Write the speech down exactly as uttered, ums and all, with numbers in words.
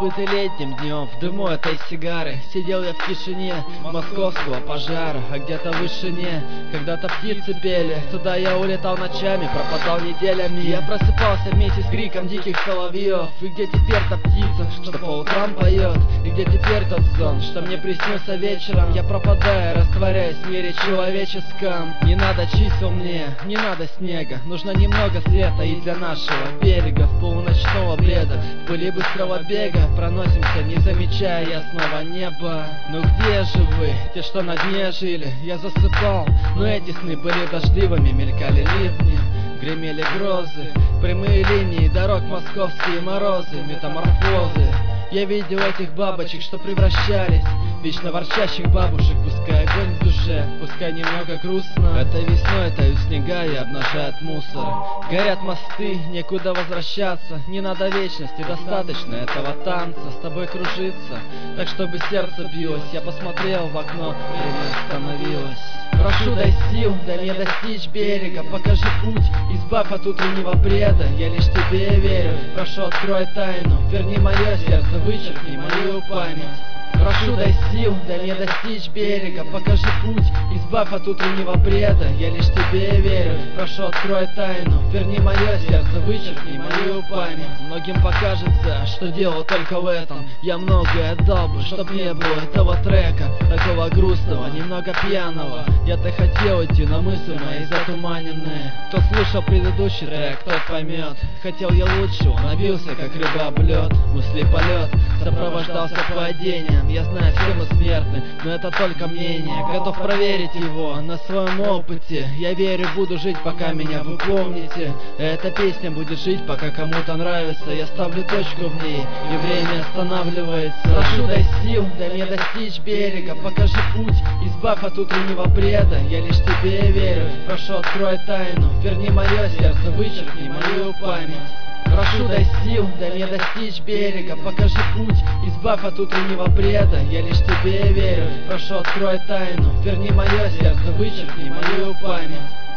бы ты летним днем в дыму этой сигары. Сидел я в тишине московского пожара, а где-то в вышине когда-то птицы пели. Туда я улетал ночами, пропадал неделями. Я просыпался вместе с криком диких соловьев. И где теперь та птица, что по утрам поет? И где теперь тот сон, что мне приснился вечером? Я пропадаю, растворяюсь в мире человеческом. Не надо чисел мне, не надо снега, нужно немного света и для нашего берега. В полуночного бреда, в пыли быстрого бега проносимся, не замечая ясного неба. Ну где же вы, те, что на дне жили? Я засыпал, но эти сны были дождливыми, мелькали ливни, гремели грозы, прямые линии дорог, московские морозы, метаморфозы. Я видел этих бабочек, что превращались в вечно ворчащих бабушек. Пускай огонь в душе, пускай немного грустно. Этой весной тают снега и обнажают мусор. Горят мосты, некуда возвращаться. Не надо вечности, достаточно этого танца. С тобой кружиться, так чтобы сердце билось. Я посмотрел в окно, время остановилось. Прошу, дай сил, дай мне достичь берега. Покажи путь, избавь от утреннего бреда. Я лишь тебе верю, прошу, открой тайну. Верни мое сердце, вычеркни мою память. Прошу, дай сил, дай мне достичь берега. Покажи путь, избавь от утреннего бреда. Я лишь тебе верю, прошу, открой тайну. Верни мое сердце, вычеркни мою память. Многим покажется, что дело только в этом. Я многое отдал бы, чтоб не было этого трека, такого грустного, немного пьяного. Я-то хотел идти, но мысли мои затуманенные. Кто слушал предыдущий трек, тот поймет. Хотел я лучшего, набился как рыба об лед. Мысли полет сопровождался падением. Я знаю, все мы смертны, но это только мнение. Готов проверить его на своем опыте. Я верю, буду жить, пока меня вы помните. Эта песня будет жить, пока кому-то нравится. Я ставлю точку в ней, и время останавливается. Прошу, дай сил, дай мне достичь берега. Покажи путь, избавь от утреннего бреда. Я лишь тебе верю, прошу, открой тайну. Верни мое сердце, вычеркни мою память. Прошу, дай сил, дай мне достичь берега. Покажи путь, избавь от утреннего бреда. Я лишь тебе верю, прошу, открой тайну. Верни мое сердце, вычеркни мою память.